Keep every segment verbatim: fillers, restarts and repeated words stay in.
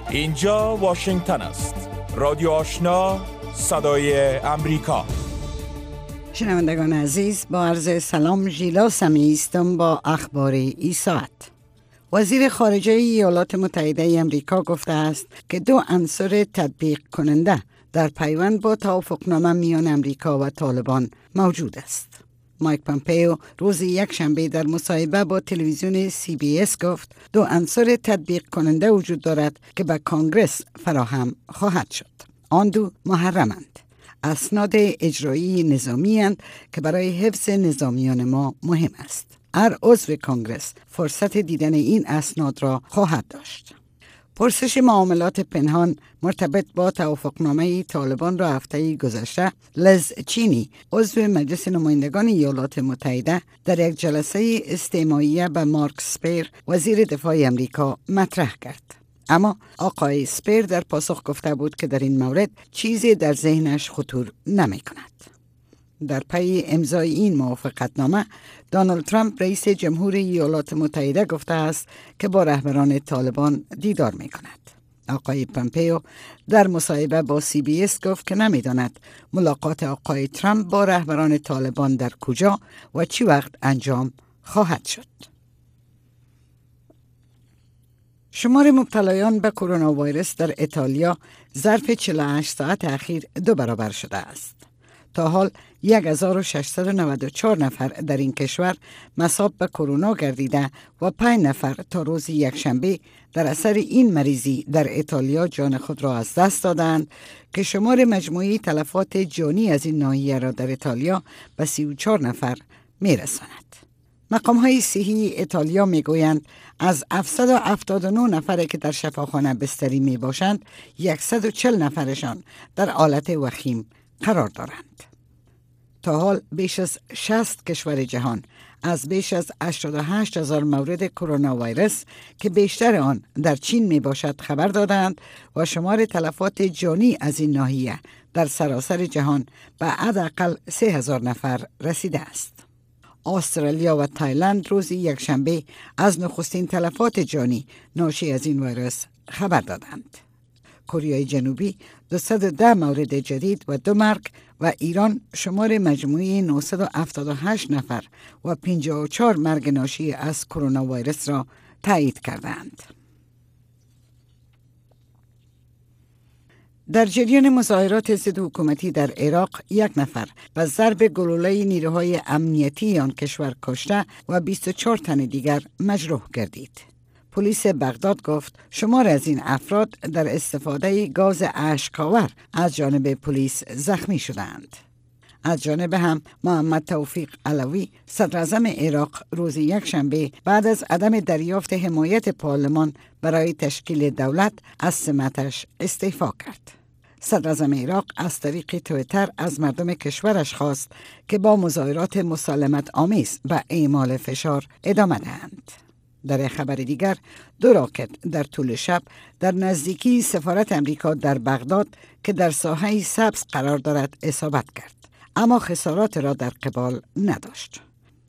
اینجا واشنگتن است. رادیو آشنا، صدای امریکا. شنوندگان عزیز، با عرض سلام، ژیلا سمی هستم با اخبار این ساعت. وزیر خارجه ایالات متحده امریکا گفته است که دو عنصر تطبیق کننده در پیوند با توافقنامه میان امریکا و طالبان موجود است. مایک پامپئو روز یکشنبه در مصاحبه با تلویزیون سی بی اس گفت دو عنصر تطبیق کننده وجود دارد که به کانگرس فراهم خواهد شد. آن دو محرمند. اسناد اجرایی نظامی اند که برای حفظ نظامیان ما مهم است. هر عضو کانگرس فرصت دیدن این اسناد را خواهد داشت. پرسش معاملات پنهان مرتبط با توافقنامه طالبان را هفته گذشته لیز چینی، عضو مجلس نمایندگان ایالات متحده، در یک جلسه استماعیه به مارک اسپر، وزیر دفاع امریکا، مطرح کرد. اما آقای اسپر در پاسخ گفته بود که در این مورد چیزی در ذهنش خطور نمی کند. در پی امضای این موافقتنامه، دونالد ترامپ رئیس جمهور ایالات متحده گفته است که با رهبران طالبان دیدار می کند. آقای پامپئو در مصاحبه با سی بی اس گفت که نمی داند ملاقات آقای ترامپ با رهبران طالبان در کجا و چی وقت انجام خواهد شد. شمار مبتلایان به کرونا ویروس در ایتالیا ظرف چهل و هشت ساعت اخیر دو برابر شده است. تا حال یک هزار و ششصد و نود و چهار نفر در این کشور مصاب به کرونا گردیده و پنج نفر تا روز یکشنبه در اثر این مریضی در ایتالیا جان خود را از دست دادند که شمار مجموعی تلفات جانی از این ناحیه را در ایتالیا به سی و چهار نفر میرساند. مقام‌های صحی ایتالیا میگویند از هفتصد و هفتاد و نه نفری که در شفاخانه بستری می باشند، صد و چهل نفرشان در حالت وخیم قرار دارند. تا حال بیش از شصت کشور جهان از بیش از هشتاد و هشت هزار مورد کرونا ویروس که بیشتر آن در چین می باشد خبر دادند و شمار تلفات جانی از این ناحیه در سراسر جهان به حداقل سه هزار نفر رسیده است. استرالیا و تایلند روز یکشنبه از نخستین تلفات جانی ناشی از این ویروس خبر دادند. کره جنوبی دویست و ده مورد جدید و دو مرگ و ایران شمار مجموعی نهصد و هفتاد و هشت نفر و پنجاه و چهار مرگ ناشی از کرونا ویروس را تایید کردند. در جریان مظاهرات ضد حکومتی در عراق، یک نفر به ضرب گلوله نیروهای امنیتی آن کشور کشته و بیست و چهار تن دیگر مجروح گردید. پلیس بغداد گفت شمار از این افراد در استفاده گاز اشک‌آور از جانب پلیس زخمی شدند. از جانب هم محمد توفیق علوی، صدر اعظم عراق، روز یکشنبه بعد از عدم دریافت حمایت پارلمان برای تشکیل دولت از سمتش استعفا کرد. صدر اعظم عراق از طریق توییتر از مردم کشورش خواست که با مظاهرات مسالمت آمیز و اعمال فشار ادامه دهند. در خبر دیگر، دو راکت در طول شب در نزدیکی سفارت امریکا در بغداد که در ساحه سبز قرار دارد اصابت کرد، اما خسارات را در قبال نداشت.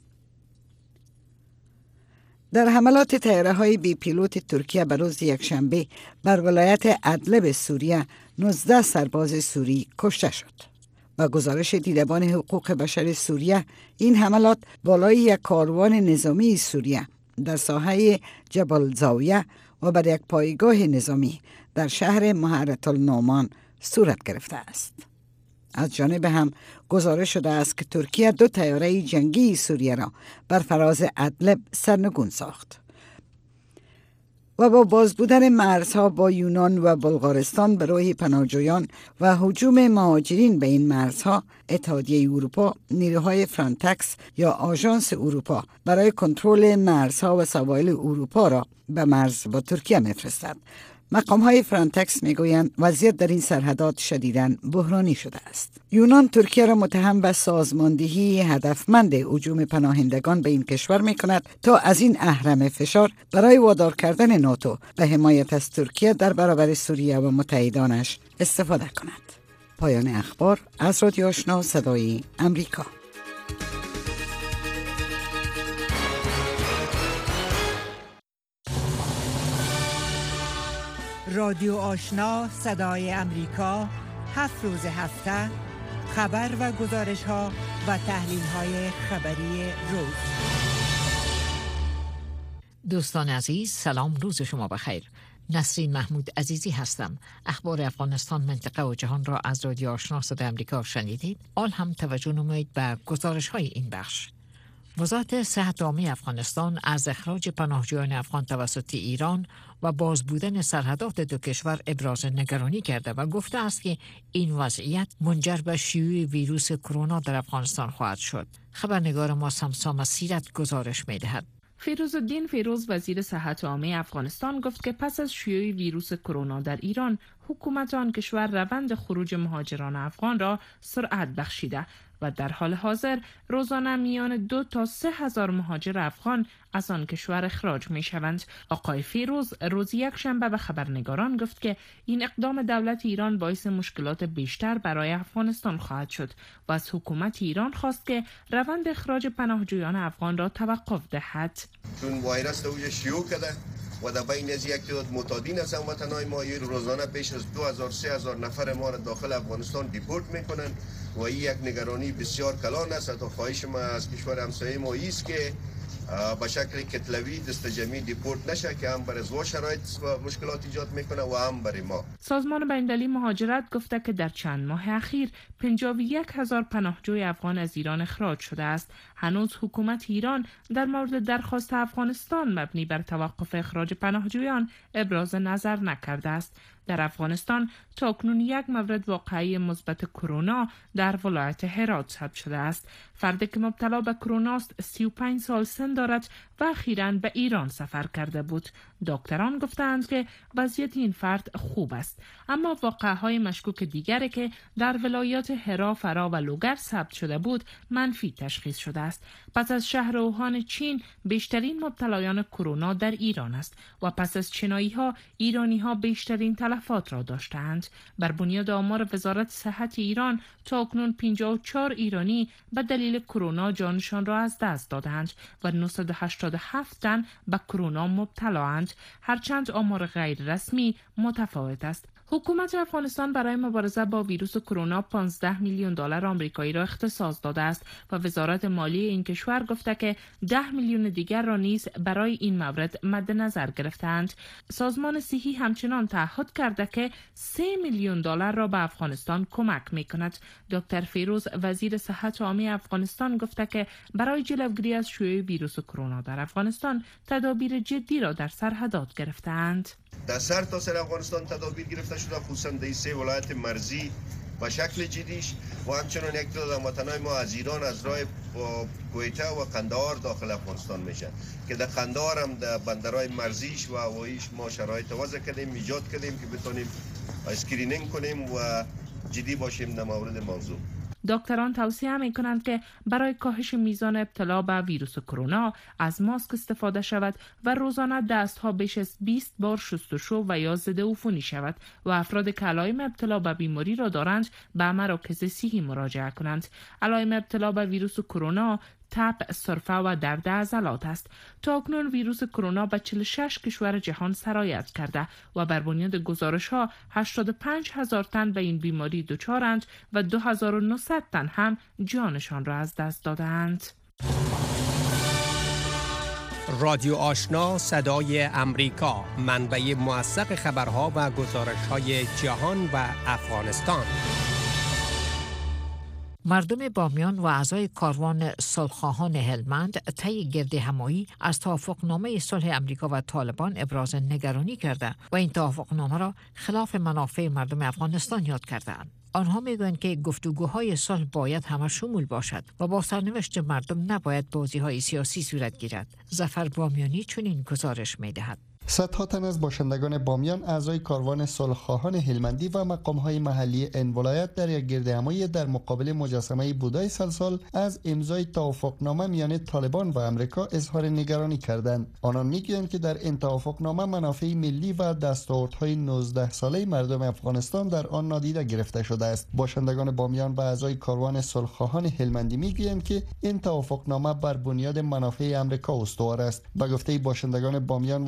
در حملات طیاره‌های بی پیلوت ترکیه به روز یکشنبه بر ولایت ادلب سوریه، نوزده سرباز سوری کشته شد. با گزارش دیدبان حقوق بشر سوریه، این حملات بالای یک کاروان نظامی سوریه در ساحه جبل زاویه و بر یک پایگاه نظامی در شهر محرة النعمان صورت گرفته است. از جانب هم گزارش شده است که ترکیه دو طیاره جنگی سوریه را بر فراز ادلب سرنگون ساخت و با باز بودن مرزها با یونان و بلغارستان برای پناهجویان و هجوم مهاجرین به این مرزها، اتحادیه اروپا نیروهای فرانتکس یا آژانس اروپا برای کنترل مرزها و سواحل اروپا را به مرز با ترکیه می‌فرستد. مقام‌های فرانتکس میگویند وضعیت در این سرحدات شدیداً بحرانی شده است. یونان ترکیه را متهم به سازماندهی هدفمند هجوم پناهندگان به این کشور میکند تا از این اهرم فشار برای وادار کردن ناتو به حمایت از ترکیه در برابر سوریه و متحدانش استفاده کند. پایان اخبار از رادیو آشنا صدای امریکا. رادیو آشنا صدای امریکا، هفت روز هفته خبر و گزارش ها و تحلیل های خبری روز. دوستان عزیز، سلام، روز شما بخیر. نسرین محمود عزیزی هستم. اخبار افغانستان، منطقه و جهان را از رادیو آشنا صدای امریکا شنیدید. آل هم توجه نمایید به گزارش های این بخش. وزارت صحت عامه افغانستان از اخراج پناهجویان افغان توسط ایران و باز بودن سرحدات دو کشور ابراز نگرانی کرده و گفته است که این وضعیت منجر به شیوع ویروس کرونا در افغانستان خواهد شد. خبرنگار ما سمسام سیرت گزارش می‌دهد. فیروزالدین فیروز وزیر صحت عامه افغانستان گفت که پس از شیوع ویروس کرونا در ایران، حکومت آن کشور روند خروج مهاجران افغان را سرعت بخشیده و در حال حاضر روزانه میان دو تا سه هزار مهاجر افغان از آن کشور اخراج می شوند. آقای فیروز روز یک شنبه به خبرنگاران گفت که این اقدام دولت ایران باعث مشکلات بیشتر برای افغانستان خواهد شد و از حکومت ایران خواست که روند اخراج پناهجویان افغان را توقف دهد. چون ویروس اوج شیوع کرده و در بین از یک تعداد معتادین از هموطنان ما روزانه بیش از دو هزار سه هزار نفر ما را داخل افغانستان دیپورت میکنن و این یک نگرانی بسیار کلان است. تا خواهش ما از کشور همسایه ما است که به شکل کتلوی دست جمعی دیپورت نشه که هم برای زوا شرایط و مشکلات ایجاد میکنه و هم برای ما. سازمان بین‌المللی مهاجرت گفته که در چند ماه اخیر پنجاه و یک هزار پناهجوی افغان از ایران اخراج شده است. هنوز حکومت ایران در مورد درخواست افغانستان مبنی بر توقف اخراج پناهجویان ابراز نظر نکرده است. در افغانستان تاکنون یک مورد واقعی مثبت کرونا در ولایت هرات ثبت شده است. فردی که مبتلا به کرونا است سی و پنج سال سن دارد و اخیراً به ایران سفر کرده بود. دکتران گفتند که وضعیت این فرد خوب است، اما واقعه‌های مشکوک دیگری که در ولایات هرا، فرا و لوگر ثبت شده بود منفی تشخیص شده است. پس از شهر اوهان چین بیشترین مبتلایان کرونا در ایران است و پس از چینایی‌ها ایرانی‌ها بیشترین تلفات را داشتند. بر بنیاد آمار وزارت صحت ایران تاکنون پنجاه و چهار ایرانی به دلیل کرونا جانشان را از دست دادند و نهصد و هشتاد و هفت تن به کرونا مبتلااند، هرچند آمار غیر رسمی متفاوت است. حکومت افغانستان برای مبارزه با ویروس کرونا پانزده میلیون دلار آمریکایی را اختصاص داده است و وزارت مالی این کشور گفته که ده میلیون دیگر را نیز برای این مورد مد نظر گرفتند. سازمان صحی همچنان تعهد کرده که سه میلیون دلار را به افغانستان کمک می‌کند. دکتر فیروز وزیر صحت عامه افغانستان گفته که برای جلوگیری از شیوع ویروس کرونا در افغانستان تدابیر جدی را در سرحدات گرفتند. در سر تا سر افغانستان تدابیر گرفته شده، خصوصا در سه ولایت مرزی و شکل جدیش و همچنان یک تعداد هموطنان ما از ایران از راه کویته و قندهار داخل افغانستان میشن که در قندهار هم در بندرهای مرزیش و هواییش ما شرایط وضع کردیم، ایجاد کردیم که بتونیم اسکرینینگ کنیم و جدی باشیم در مورد موضوع. دکتران توصیه می کنند که برای کاهش میزان ابتلا به ویروس کرونا از ماسک استفاده شود و روزانه دستها بیش از بیست بار شستشو و یا ضد عفونی شود و افراد که علائم ابتلا به بیماری را دارند به مراکز صحی مراجعه کنند. علائم ابتلا به ویروس کرونا تب، سرفه و درد عضلات است. تاکنون ویروس کرونا به چهل و شش کشور جهان سرایت کرده و بر بنیاد گزارش ها هشتاد و پنج هزار تن به این بیماری دچارند و دو هزار و نهصد تن هم جانشان را از دست دادند. رادیو آشنا صدای امریکا، منبع موثق خبرها و گزارش‌های جهان و افغانستان. مردم بامیان و اعضای کاروان صلح‌خواهان هلمند طی گرد همایی از توافقنامه صلح امریکا و طالبان ابراز نگرانی کرده و این توافقنامه را خلاف منافع مردم افغانستان یاد کردند. آنها میگویند که گفتگوهای صلح باید همه شمول باشد و با سرنوشت مردم نباید بازی‌های سیاسی صورت گیرد. ظفر بامیانی چنین گزارش می‌دهد. صدها تن از باشندگان بامیان اعضای کاروان صلح‌خواهان هلمندی و مقام‌های محلی این ولایت در یک گردهمایی در مقابل مجسمه بودای سلسال از امضای توافقنامه میان طالبان و امریکا اظهار نگرانی کردند. آنان میگویند که در این توافقنامه منافع ملی و دستاوردهای نوزده ساله مردم افغانستان در آن نادیده گرفته شده است. باشندگان بامیان و اعضای کاروان صلح‌خواهان هلمندی میگویند که این توافقنامه بر بنیاد منافع امریکا استوار است. به گفته باشندگان بامیان و اعضای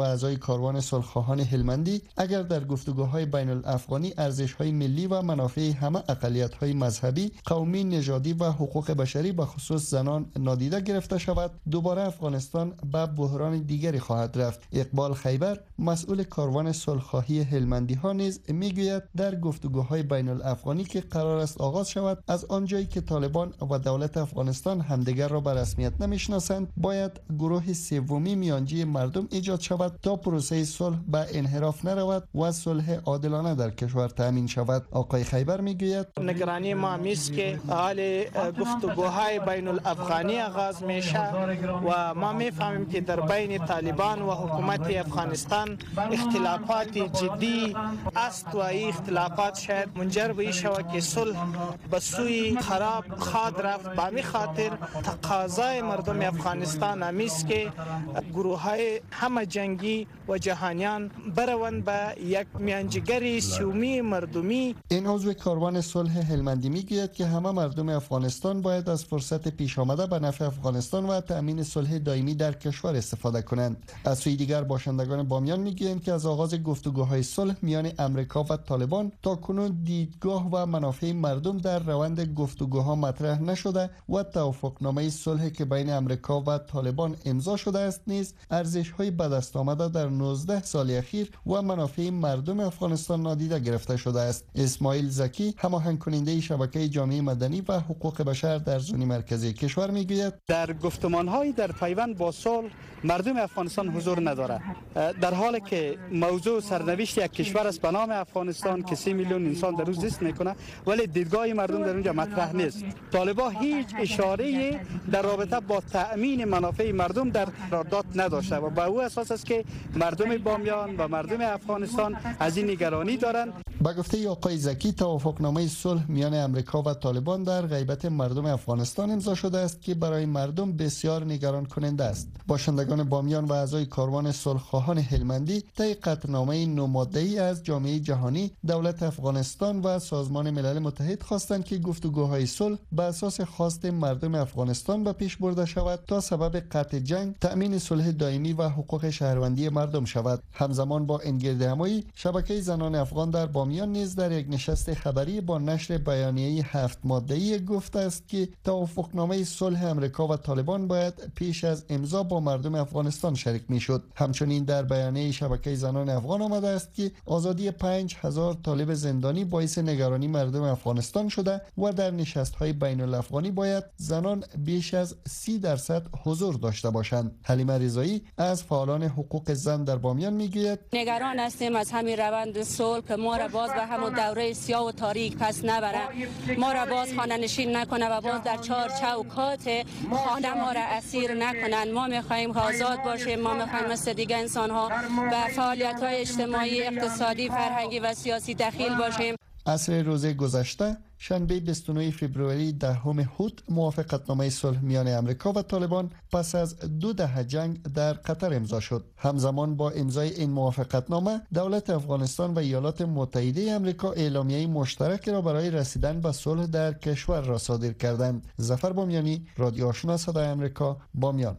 کاروان صلح‌خواهان هلمندی اگر در گفتگوهای بین الافغانی ارزش‌های ملی و منافع همه اقلیت‌های مذهبی، قومی، نژادی و حقوق بشری به خصوص زنان نادیده گرفته شود، دوباره افغانستان به بحران دیگری خواهد رفت. اقبال خیبر، مسئول کاروان صلح‌خواهی هلمندی ها نیز میگوید در گفتگوهای بین الافغانی که قرار است آغاز شود، از آنجایی که طالبان و دولت افغانستان همدیگر را به رسمیت نمیشناسند، باید گروه سومی میانجی مردم ایجاد شود تا پروسه صلح به انحراف نرود و صلح عادلانه در کشور تامین شود. آقای خیبر میگوید نگرانی ما میست که حال گفتگوهای بین الافغانی آغاز میشه و ما میفهمیم که در بین طالبان و حکومت افغانستان اختلافات جدی است و این اختلافات شاید منجر به شود که صلح به سوی خراب خواهد رفت. به همین خاطر تقاضای مردم افغانستان همیست که گروه های همه جنگی و جهانیان بروند به یک میانجیگری سومی مردمی. این عضو کاروان صلح هلمندی میگوید که همه مردم افغانستان باید از فرصت پیش آمده به نفع افغانستان و تأمین صلح دائمی در کشور استفاده کنند. از سوی دیگر باشندگان بامیان میگویند که از آغاز گفتگوهای صلح میان امریکا و طالبان تا کنون دیدگاه و منافع مردم در روند گفتگوها مطرح نشده و توافقنامه صلح که بین امریکا و طالبان امضا شده است نیز ارزش‌های به دست آمده در نوزده سال اخیر و منافع مردم افغانستان نادیده گرفته شده است. اسماعیل زکی، هماهنگ کننده شبکه جامعه مدنی و حقوق بشر در زون مرکزی کشور میگوید در گفتمان‌های در پیوند با صلح مردم افغانستان حضور نداره، در حالی که موضوع سرنوشت یک کشور است به نام افغانستان که سی میلیون انسان در روز زیست میکنه، ولی دیدگاه مردم در اونجا مطرح نیست. طالبان هیچ اشاره در رابطه با تأمین منافع مردم در قرارداد نداشته و به او اساس است که مردم بامیان و مردم افغانستان از این نگرانی دارند. با گفته آقای زکی، توافقنامه صلح میان امریکا و طالبان در غیبت مردم افغانستان امضا شده است که برای مردم بسیار نگران کننده است. باشندگان بامیان و اعضای کاروان صلح‌خواهان هلمندی طی قطعنامه نوماده‌ای از جامعه جهانی، دولت افغانستان و سازمان ملل متحد خواستند که گفتگوهای صلح بر اساس خواست مردم افغانستان به پیش برده شود تا سبب قطع جنگ، تأمین صلح دائمی و حقوق شهروندی مردم شود. همزمان با این گردهمایی، شبکه زنان افغان در بامیان نیز در یک نشست خبری با نشر بیانیه هفت ماده‌ای گفته است که توافقنامه صلح امریکا و طالبان باید پیش از امضا با مردم افغانستان شریک میشد. همچنین در بیانیه شبکه زنان افغان آمده است که آزادی پنج هزار طالب زندانی باعث نگرانی مردم افغانستان شده و در نشست‌های بین الافغانی باید زنان بیش از سی درصد حضور داشته باشند. حلیمه رضایی از فعالان حقوق زن در بامیان میگوید نگران هستیم از همین روند صلح که ما را باز به همون دوره سیاه و تاریک پس نبره، ما را باز خانه نشین نکنه و باز در چهار چوکات خانه ما را اسیر نکنن. ما میخواهیم آزاد باشیم، ما میخواهیم مثل دیگه انسان ها به فعالیت های اجتماعی، اقتصادی، فرهنگی و سیاسی دخیل باشیم. عصر روز گذشته شنبه بیست و نه فوریه دهم هوت موافقتنامه صلح میان امریکا و طالبان پس از دو دهه جنگ در قطر امضا شد. همزمان با امضای این موافقتنامه، دولت افغانستان و ایالات متحده امریکا اعلامیه مشترک را برای رسیدن به صلح در کشور را صادر کردند. ظفر بامیانی، رادیو آشنا صدای امریکا، بامیان.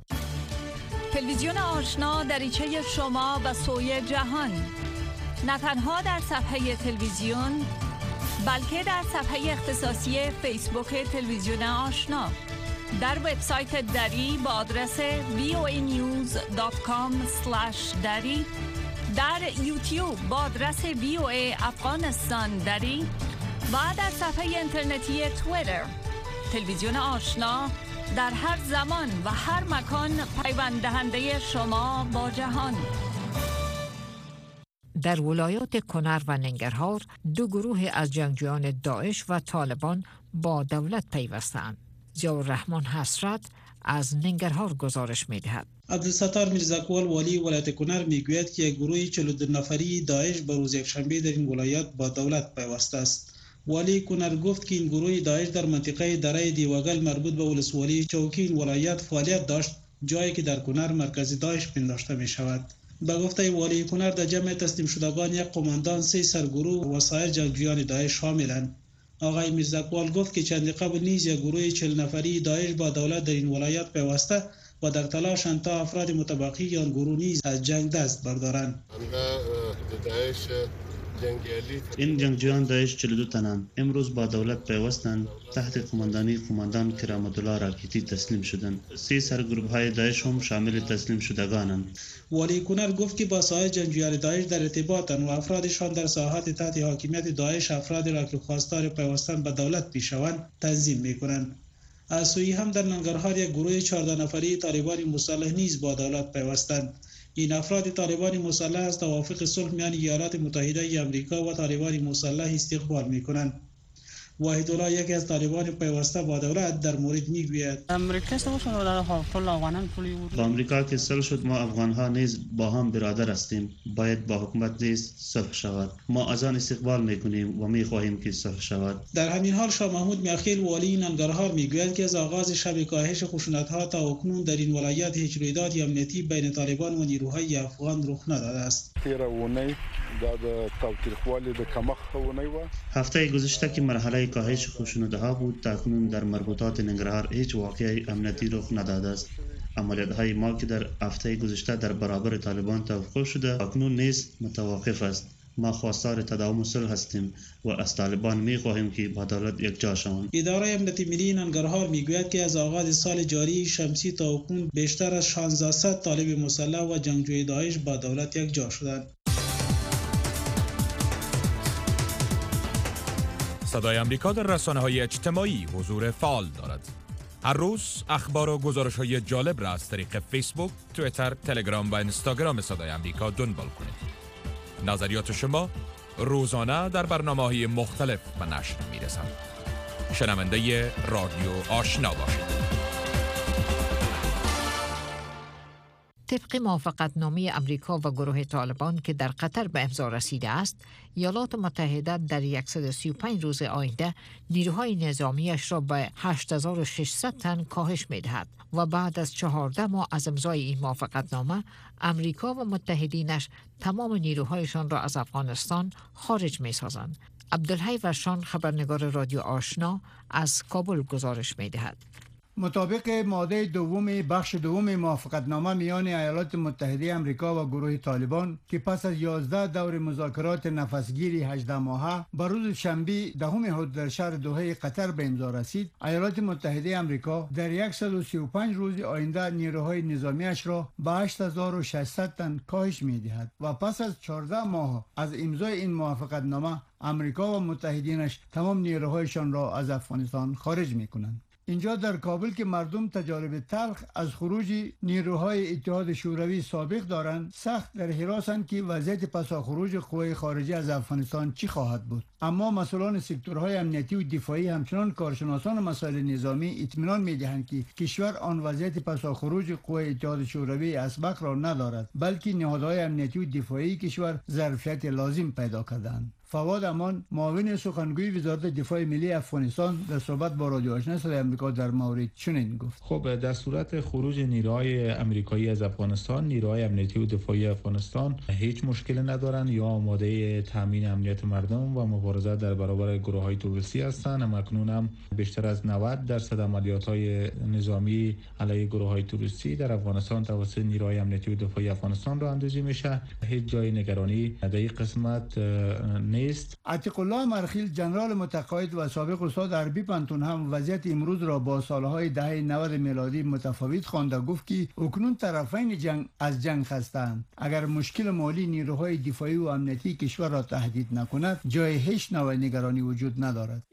تلویزیون آشنا دریچه شما به سوی جهان، نه تنها در صفحه تلویزیون بلکه در صفحه اختصاصی فیسبوک تلویزیون آشنا، در وبسایت دری با آدرس وی او ای نیوز دات کام اسلش دری، در یوتیوب با آدرس وی او ای افغانستان دری و در صفحه اینترنتی توییتر. تلویزیون آشنا در هر زمان و هر مکان پیوند دهنده شما با جهان. در ولایات کنر و ننگرهار دو گروه از جنگجویان داعش و طالبان با دولت پیوستند. ضیاءالرحمن حسرت از ننگرهار گزارش می‌دهد. عبدالستار میرزاکوال والی ولایت کنر میگوید که گروه چهل و دو نفری داعش به روز یکشنبه در این ولایت با دولت پیوسته است. والی کنر گفت که این گروه داعش در منطقه دره دیوگل مربوط به ولسوالی چوکی این ولایت فعالیت داشت، جایی که در کنر مرکز داعش پنداشته می شود. به گفته والی کنر در جمع تسلیم شدگان یک قماندان، سه سرگروه و سایر جنگجویان داعش شاملند. آقای میرزاکوال گفت که چند قبل نیز یک گروه چهل نفری داعش با دولت در این ولایت پیوسته و در تلاشند تا افراد متبقی یا گروه نیز از جنگ دست بردارند. این جنگجویان داعش چهل و دو تنند. امروز با دولت پیوستند. تحت قماندانی قماندان کرامت الله راکیتی تسلیم شدند. سه سرگروه های داعش هم شامل تسلیم شدگانند. ولی کنر گفت که با سایر جنگجویان داعش در ارتباطند و افرادشان در ساحات تحت حاکمیت داعش افراد را که خواستار پیوستن به دولت پیشوند تنظیم میکنند. از سوی هم در ننگرهار یک گروه چهارده نفری طالبان مسلح نیز با دولت پیوستند. این افراد طالبان مسلح از توافق صلح میان ایالات متحده آمریکا و طالبان مسلح استقبال میکنند. واحد الله یکی از طالبان پیوسته با دولت در مورد میگوید با آمریکا که صلح شد ما افغان ها نیز با هم برادر هستیم. باید با حکومت نیز صلح شود. ما از آن استقبال میکنیم و میخواهیم که صلح شود. در همین حال شاه محمود میاخیل والی ننگرهار میگوید که از آغاز شب کاهش خشونت ها تا اکنون در این ولایت هیچ رویداد امنیتی بین طالبان و نیروهای افغان رخ نداده است. هفته گذشته که مرحله کاهش خشونت‌ها بود، تاکنون در مربوطات ننگرهار هیچ واقعه امنیتی رخ نداده است. عملیات‌های ما که در هفته گذشته در برابر طالبان توقف شده، تاکنون نیز متوقف است. ما خواستار تداوم صلح هستیم و از طالبان می‌خواهیم که با دولت یکجا شوند. اداره امنیت ملی ننگرهار میگوید که از آغاز سال جاری شمسی تا اکنون بیشتر از شانزده صد طالب مسلح و جنگجوی داعش با دولت یکجا شدند. صدای آمریکا در رسانه‌های اجتماعی حضور فعال دارد. هر روز اخبار و گزارش‌های جالب را از طریق فیسبوک، توییتر، تلگرام و اینستاگرام صدای آمریکا دنبال کنید. نظریات شما روزانه در برنامه‌های مختلف به نشر می‌رسد. شنونده رادیو آشنا باشید. طبق موافقتنامه امریکا و گروه طالبان که در قطر به امضا رسیده است، ایالات متحده در صد و سی و پنج روز آینده نیروهای نظامیش را به هشت هزار و ششصد تن کاهش می‌دهد و بعد از چهارده ماه از امضای این موافقتنامه امریکا و متحدینش تمام نیروهایشان را از افغانستان خارج می‌سازند. عبدالحی ورشان، خبرنگار رادیو آشنا، از کابل گزارش می‌دهد. مطابق ماده دوم بخش دوم موافقتنامه میان ایالات متحده آمریکا و گروه طالبان که پس از یازده دور مذاکرات نفسگیری هجده ماهه بر روز شنبه دهم هود در شهر دوحه قطر به امضا رسید، ایالات متحده آمریکا در صد و سی و پنج روز آینده نیروهای نظامیش را به هشت هزار و ششصد تن کاهش می‌دهد و پس از چهارده ماه از امضای این موافقتنامه امریکا و متحدینش تمام نیروهایشان را از افغانستان خارج می‌کنند. اینجا در کابل که مردم تجارب تلخ از خروج نیروهای اتحاد شوروی سابق دارند، سخت در حراسند که وضعیت پسا خروج قوای خارجی از افغانستان چی خواهد بود. اما مسئولان سکتورهای امنیتی و دفاعی همچنان کارشناسان مسائل نظامی اطمینان می‌دهند که کشور آن وضعیت پسا خروج قوای اتحاد شوروی اسبق را ندارد، بلکه نهادهای امنیتی و دفاعی کشور ظرفیت لازم پیدا کردند. فواد امان، معاون سخنگوی وزارت دفاع ملی افغانستان، در صحبت با رادیو آشنا صدای آمریکا در مورد چنین گفت: خب در صورت خروج نیروهای آمریکایی از افغانستان، نیروهای امنیتی و دفاعی افغانستان هیچ مشکلی ندارند یا آماده تامین امنیت مردم و مبارزه در برابر گروه‌های تروریستی هستند. اما اکنون هم بیشتر از نود درصد عملیات‌های نظامی علیه گروه‌های تروریستی در افغانستان توسط نیروهای امنیتی و دفاعی افغانستان راه اندازی میشه. هیچ جای نگرانی در این قسمت نیست. عتیق الله مرخیل، ژنرال متقاعد و سابق استاد عربی پانتون، هم وضعیت امروز را با سالهای دهه نود میلادی متفاوت خوانده. گفت که اکنون طرفین جنگ از جنگ خستند. اگر مشکل مالی نیروهای دفاعی و امنیتی کشور را تهدید نکند، جای هیچ نوع نگرانی وجود ندارد.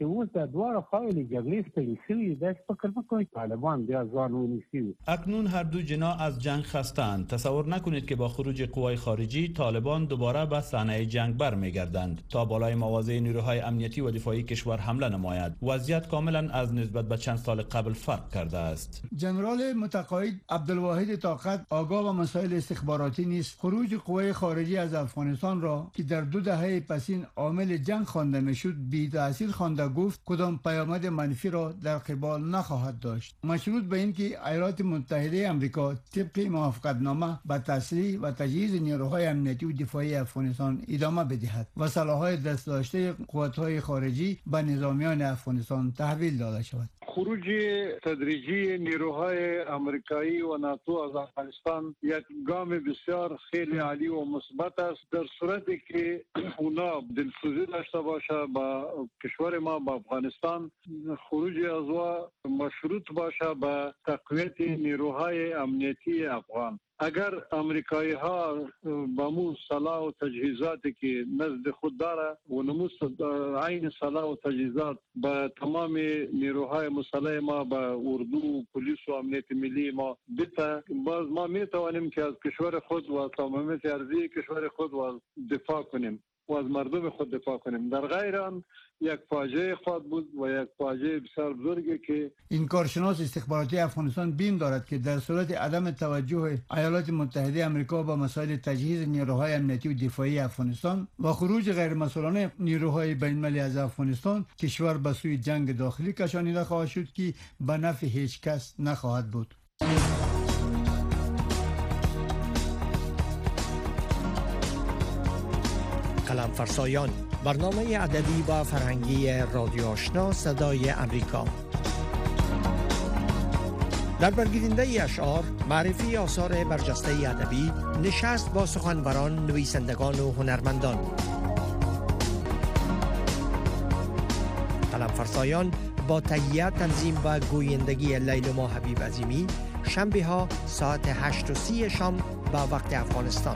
اکنون هر دو جنا از جنگ خستند. تصور نکنید که با خروج قوای خارجی طالبان دوباره به صحنه جنگ برمیگردند تا بالای مواضع نیروهای امنیتی و دفاعی کشور حمله نماید. وضعیت کاملا از نسبت به چند سال قبل فرق کرده است. ژنرال متقاعد عبدالواحد طاقت، آگاه و مسائل استخباراتی نیست، خروج قوای خارجی از افغانستان را که در دو دهه پسین عامل جنگ خوانده میشد بی تاثیر خوانده. گفت کدام پیامد منفی را در قبال نخواهد داشت، مشروط به اینکه ایالات متحده آمریکا طبق موافقتنامه به تسلیح و تجهیز نیروهای امنیتی و دفاعی افغانستان ادامه بدهد و سلاح‌های دست داشته قوت‌های خارجی به نظامیان افغانستان تحویل داده شود. خروج تدریجی نیروهای آمریکایی و ناتو از افغانستان یک گام بسیار خیلی عالی و مثبت است، در صورتی که اونا دلسوزی داشته باشه با کشور ما با افغانستان. خروج از او مشروط باشه به تقویت نیروهای امنیتی افغان. اگر امریکایی ها با مو سلاح و تجهیزاتی که نزد خود داره و نموس عین سلاح و تجهیزات با تمام نیروهای مسلح ما با اردو، پلیس و امنیت ملی ما بده، باز ما میتوانیم که از کشور خود و تمامیت ارضی کشور خود و دفاع کنیم و از مردم خود دفاع کنیم. در غیر آن یک فاجعه خواهد بود و یک فاجعه بسیار بزرگی که این کارشناس استخباراتی افغانستان بیم دارد که در صورت عدم توجه ایالات متحده آمریکا با مسائل تجهیز نیروهای امنیتی و دفاعی افغانستان و خروج غیرمسئولانه نیروهای بین‌المللی از افغانستان، کشور به سوی جنگ داخلی کشانیده خواهد شد که به نفع هیچ کس نخواهد بود. قلم فرسایان، برنامه ادبی و فرهنگی رادیو آشنا صدای امریکا. در برگزیدنده اشعار، معرفی آثار برجسته ادبی، نشست با سخنوران، نویسندگان و هنرمندان. قلم فرسایان با تهیه، تنظیم و گویندگی لیلما حبیب عظیمی، شنبه ها ساعت هشت و سی شام با وقت افغانستان.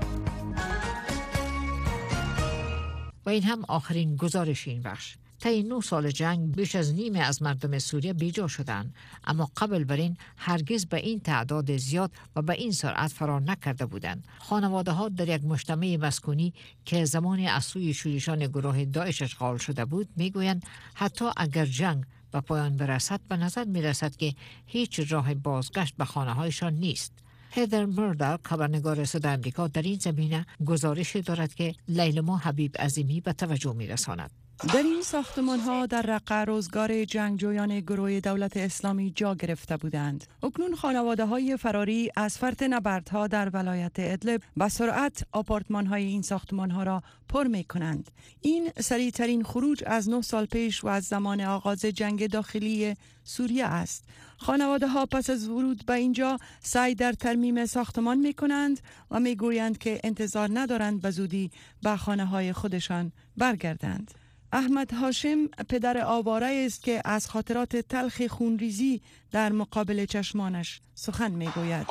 و این هم آخرین گزارش این بخش. طی نه سال جنگ بیش از نیمه از مردم سوریه بیجا شدند، اما قبل بر این هرگز به این تعداد زیاد و به این سرعت فرار نکرده بودند. خانواده ها در یک مجتمع مسکونی که زمان از سوی شورشان گروه داعش اشغال شده بود میگویند حتی اگر جنگ به پایان برسد به نظر میرسد که هیچ راه بازگشت به خانه هایشان نیست. هیدر مرداک، خبرنگار صدای آمریکا، در این زمینه گزارشی دارد که لیلما حبیب عظیمی به توجه می‌رساند. در این ساختمان ها در رقع روزگار جنگجویان گروه دولت اسلامی جا گرفته بودند. اکنون خانواده های فراری از فرط نبردها در ولایت ادلب به سرعت آپارتمان های این ساختمان ها را پر می کنند. این سریع ترین خروج از نه سال پیش و از زمان آغاز جنگ داخلی سوریه است. خانواده ها پس از ورود به اینجا سعی در ترمیم ساختمان می کنند و می گویند که انتظار ندارند به زودی به خانه های خودشان برگردند. احمد هاشم پدر آواره است که از خاطرات تلخ خونریزی در مقابل چشمانش سخن میگوید.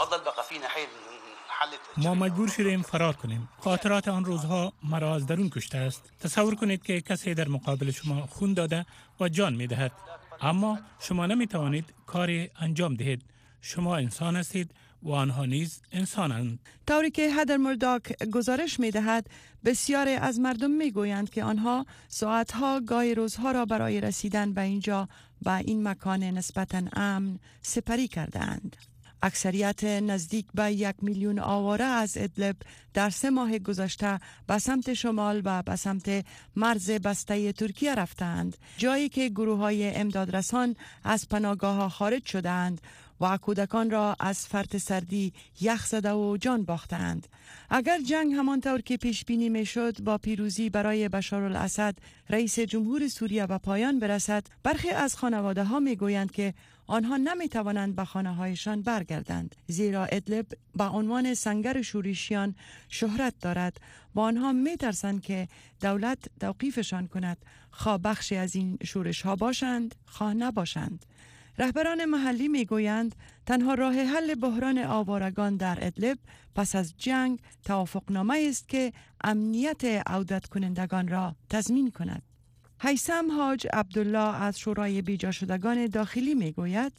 ما مجبور شدیم فرار کنیم. خاطرات آن روزها مرا از درون کشته است. تصور کنید که کسی در مقابل شما خون داده و جان میدهد، اما شما نمی توانید کاری انجام دهید. شما انسان هستید و آنها نیز انسانند. طوری که هیدر مرداک گزارش می دهد، بسیاری از مردم می گویند که آنها ساعتها گاهی روزها را برای رسیدن به اینجا و این مکان نسبتاً امن سپری کردند. اکثریت نزدیک به یک میلیون آواره از ادلب در سه ماه گذشته به سمت شمال و به سمت مرز بسته ترکیه رفتند، جایی که گروه‌های امدادرسان از پناهگاه‌ها خارج شدند و کودکان را از فرط سردی یخ زده و جان باختند. اگر جنگ همانطور که پیش بینی میشد با پیروزی برای بشارالاسد رئیس جمهور سوریه به پایان برسد، برخی از خانواده ها می گویند که آنها نمی توانند به خانه هایشان برگردند، زیرا ادلب به عنوان سنگر شورشیان شهرت دارد و آنها می ترسند که دولت توقیفشان کند، خواه بخشی از این شورش ها باشند خواه نباشند. رهبران محلی می گویند تنها راه حل بحران آوارگان در ادلب پس از جنگ توافقنامه است که امنیت عودت کنندگان را تضمین کند. هیثم حاج عبدالله از شورای بیجا شدگان داخلی می گوید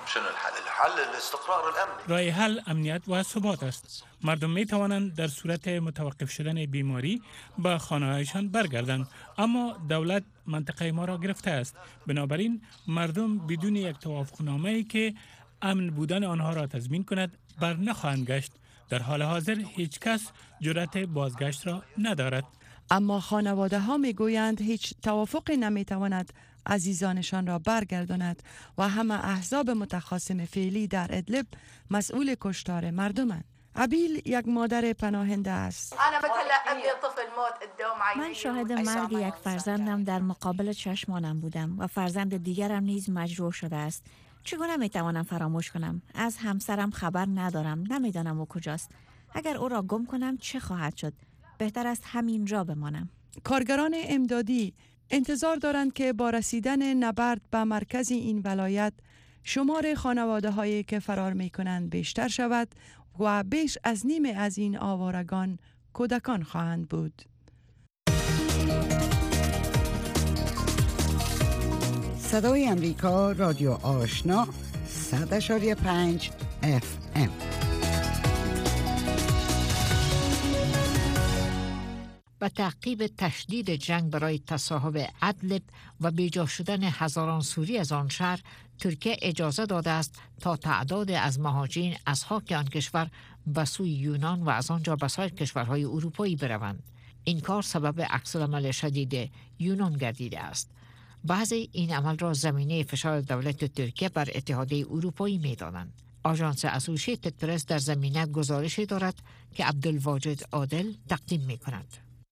راه حل امنیت و ثبات است. مردم می توانند در صورت متوقف شدن بیماری به خانه‌هایشان برگردند، اما دولت منطقه ما را گرفته است. بنابراین مردم بدون یک توافقنامه‌ای که امن بودن آنها را تضمین کند بر نخواهند گشت. در حال حاضر هیچ کس جرأت بازگشت را ندارد. اما خانواده ها می گویند هیچ توافقی نمی تواند عزیزانشان را برگرداند و همه احزاب متخاصم فعلی در ادلب مسئول کشتار مردمند. ابیل یک مادر پناهنده است. من شاهد مرگ یک فرزندم در مقابل چشمانم بودم و فرزند دیگرم نیز مجروح شده است. چگونه میتوانم فراموش کنم؟ از همسرم خبر ندارم، نمیدانم او کجاست. اگر او را گم کنم چه خواهد شد؟ بهتر است همینجا بمانم. کارگران امدادی انتظار دارند که با رسیدن نبرد به مرکز این ولایت شمار خانواده هایی که فرار می کنند بیشتر شود و بیش از نیم از این آوارگان کودکان خواهند بود. صدای امریکا، رادیو آشنا، صد اشاری پنج اف ام. به تعقیب تشدید جنگ برای تصاحب ادلب و بیجا شدن هزاران سوری از آن شهر، ترکیه اجازه داده است تا تعداد از مهاجرین از خاک آن کشور به سوی یونان و از آنجا به سایر کشورهای اروپایی بروند. این کار سبب عکس‌العمل شدید یونان گردیده است. بعضی این عمل را زمینه فشار دولت ترکیه بر اتحادیه اروپایی می‌دانند. آژانس اسوشییتد پرس در زمینه گزارشی دارد که عبدالواجد عادل تقدیم می‌کند.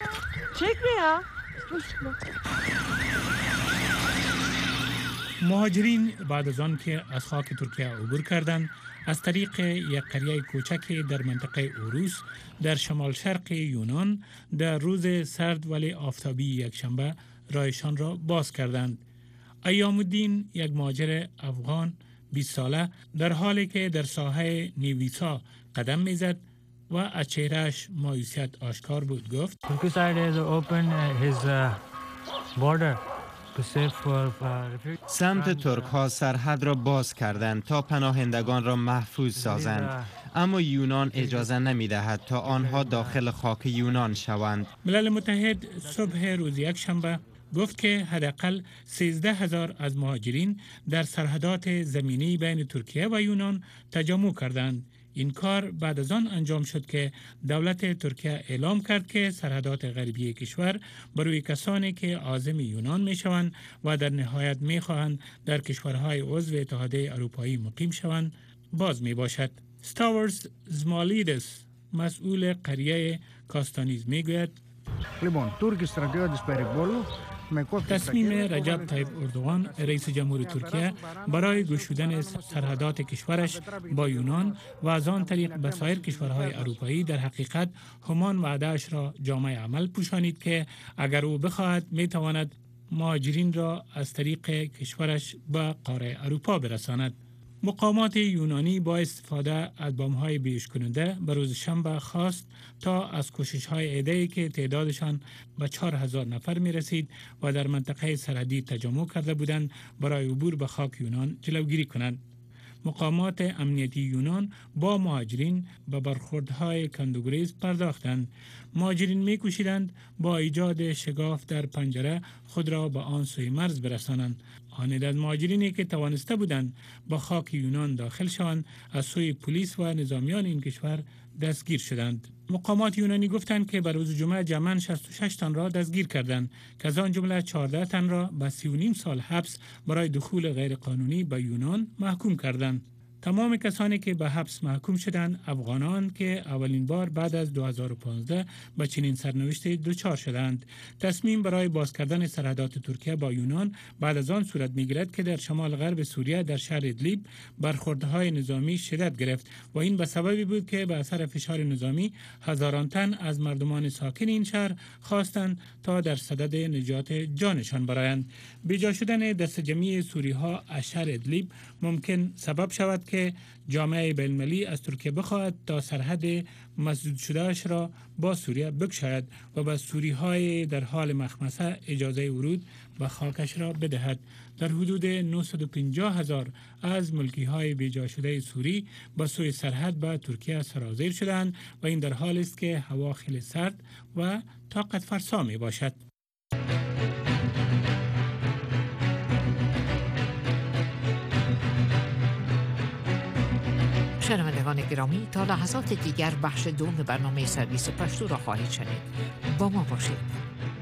مهاجرین بعد از آن که از خاک ترکیه عبور کردند، از طریق یک قریه کوچک در منطقه اوروس در شمال شرق یونان در روز سرد ولی آفتابی یکشنبه راهشان را باز کردند. ایام الدین، یک مهاجر افغان بیست ساله، در حالی که در ساحه نیویسا قدم میزد و از چهرهش مایوسیت آشکار بود، گفت سمت ترک ها سرحد را باز کردند تا پناهندگان را محفوظ سازند، اما یونان اجازه نمی دهد تا آنها داخل خاک یونان شوند. ملل متحد صبح روز یک شنبه گفت که حداقل سیزده هزار از مهاجرین در سرحدات زمینی بین ترکیه و یونان تجمع کردند. این کار بعد از آن انجام شد که دولت ترکیه اعلام کرد که سرحدات غربی کشور بروی کسانی که عازم یونان می شوند و در نهایت می خواهند در کشورهای عضو اتحادیه اروپایی مقیم شوند باز می باشد. ستاورس زمالیدس، مسئول قریه کاستانیز، می گوید تصمیم رجب طیب اردوغان رئیس جمهور ترکیه برای گشودن سرحدات کشورش با یونان و از آن طریق به سایر کشورهای اروپایی در حقیقت همان وعده‌اش را جامه عمل پوشانید که اگر او بخواهد می تواند مهاجرین را از طریق کشورش به قاره اروپا برساند. مقامات یونانی با استفاده از بمب‌های بیهوش کننده به روز شنبه خواست تا از کوشش‌های ایده‌ای که تعدادشان به چهار هزار نفر می‌رسید و در منطقه سرحدی تجمع کرده بودند برای عبور به خاک یونان جلوگیری کنند. مقامات امنیتی یونان با مهاجرین به برخوردهای کندوگریز پرداختند. مهاجرین می‌کوشیدند با ایجاد شگاف در پنجره خود را به آن سوی مرز برسانند. آن از مهاجرینی که توانسته بودند به خاک یونان داخل شوند از سوی پلیس و نظامیان این کشور دستگیر شدند. مقامات یونانی گفتند که بر روز جمعه جمعاً شصت و شش تن را دستگیر کردند که از آن جمله چهارده تن را به سی و نیم سال حبس برای دخول غیرقانونی به یونان محکوم کردند. تمام کسانی که به حبس محکوم شدند افغانان که اولین بار بعد از دو هزار و پانزده به چنین سرنوشتی دچار شدند. تصمیم برای باز کردن سرحدات ترکیه با یونان بعد از آن صورت می‌گیرد که در شمال غرب سوریه در شهر ادلیب برخوردهای نظامی شدت گرفت و این به سببی بود که به اثر فشار نظامی هزاران تن از مردمان ساکن این شهر خواستند تا در صدد نجات جانشان برآیند. بیجا شدن دست جمعی سوری‌ها از شهر ادلیب ممکن سبب شود که جامعه بین‌المللی از ترکیه بخواهد تا سرحد مسدود شدهش را با سوریه بگشاید و به سوری‌های در حال مخمسه اجازه ورود به خاکش را بدهد. در حدود نهصد و پنجاه هزار از ملکی‌های بیجا شده سوری به سوی سرحد به ترکیه سرازیر شدند و این در حالی است که هوا خیلی سرد و طاقت فرسا می باشد. شنوندگان گرامی، تا لحظات دیگر بخش دوم برنامه سرویس پشتو را خواهید شنید. با ما باشید.